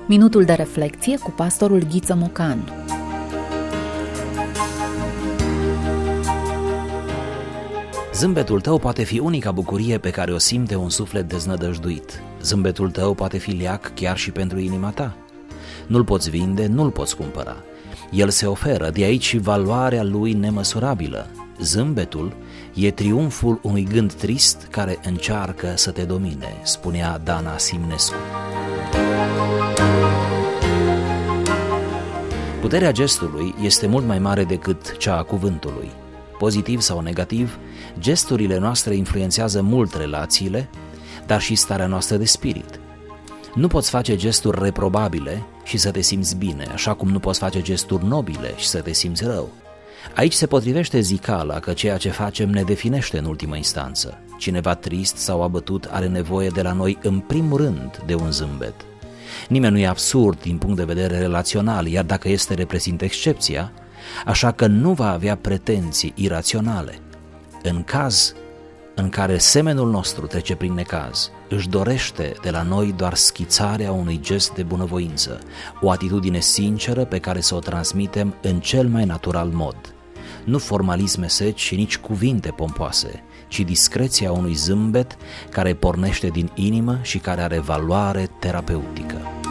Minutul de reflecție cu pastorul Ghiță Mocan. Zâmbetul tău poate fi unica bucurie pe care o simte un suflet deznădăjduit. Zâmbetul tău poate fi leac chiar și pentru inima ta. Nu-l poți vinde, nu-l poți cumpăra. El se oferă, de aici și valoarea lui nemăsurabilă. Zâmbetul e triumful unui gând trist care încearcă să te domine, spunea Dana Simnescu. Puterea gestului este mult mai mare decât cea a cuvântului. Pozitiv sau negativ, gesturile noastre influențează mult relațiile, dar și starea noastră de spirit. Nu poți face gesturi reprobabile și să te simți bine, așa cum nu poți face gesturi nobile și să te simți rău. Aici se potrivește zicala că ceea ce facem ne definește în ultimă instanță. Cineva trist sau abătut are nevoie de la noi în primul rând de un zâmbet. Nimeni nu e absurd din punct de vedere relațional, iar dacă este, reprezintă excepția, așa că nu va avea pretenții iraționale. În caz în care semenul nostru trece prin necaz, își dorește de la noi doar schițarea unui gest de bunăvoință, o atitudine sinceră pe care să o transmitem în cel mai natural mod. Nu formalisme seci și nici cuvinte pompoase, ci discreția unui zâmbet care pornește din inimă și care are valoare terapeutică.